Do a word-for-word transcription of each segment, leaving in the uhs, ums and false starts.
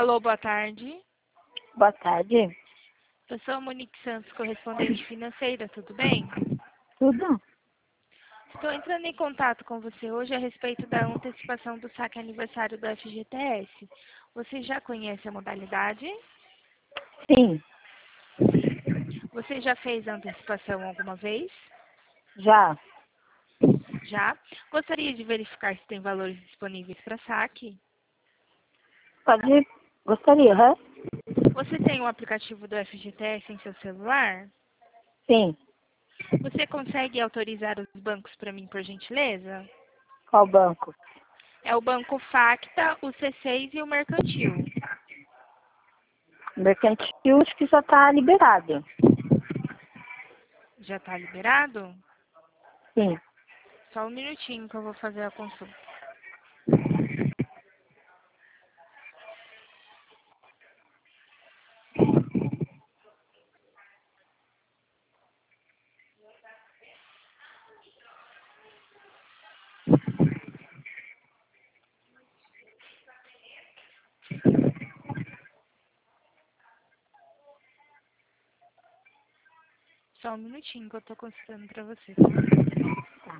Alô, boa tarde. Boa tarde. Eu sou a Monique Santos, correspondente financeira, tudo bem? Tudo? Estou entrando em contato com você hoje a respeito da antecipação do saque aniversário do F G T S. Você já conhece a modalidade? Sim, Você já fez a antecipação alguma vez? já. Já? Gostaria de verificar se tem valores disponíveis para saque? Pode. Gostaria, hã? Você tem o aplicativo do F G T S em seu celular? Sim. Você consegue autorizar os bancos para mim, por gentileza? Qual banco? É o Banco Facta, o C seis e o Mercantil. Mercantil, acho que já está liberado. Já está liberado? Sim. Só um minutinho que eu vou fazer a consulta. Só um minutinho que eu estou consultando para você, tá? Tá.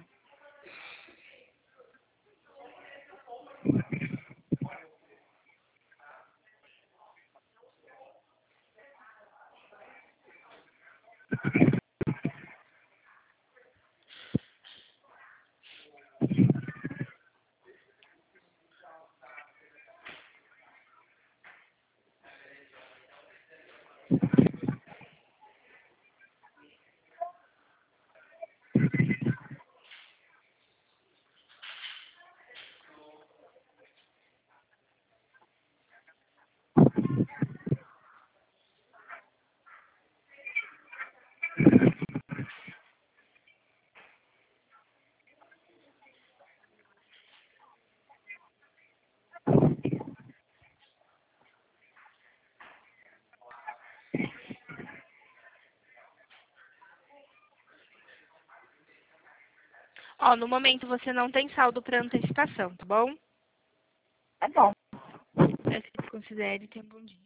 Ó, no momento você não tem saldo para antecipação, tá bom? É bom. Peço que considere e tenha um bom dia.